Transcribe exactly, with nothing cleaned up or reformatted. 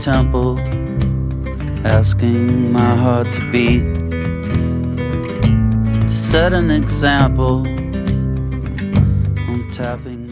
temple, asking my heart to beat, to set an example on tapping